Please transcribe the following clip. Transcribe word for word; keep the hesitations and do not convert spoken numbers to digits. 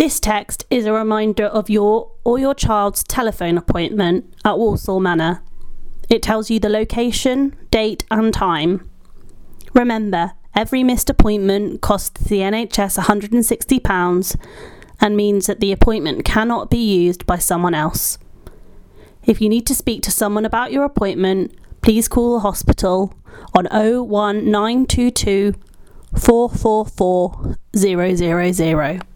This text is a reminder of your or your child's telephone appointment at Walsall Manor. It tells you the location, date and time. Remember, every missed appointment costs the N H S one hundred and sixty pounds and means that the appointment cannot be used by someone else. If you need to speak to someone about your appointment, please call the hospital on oh one nine two two, four four four, zero zero zero.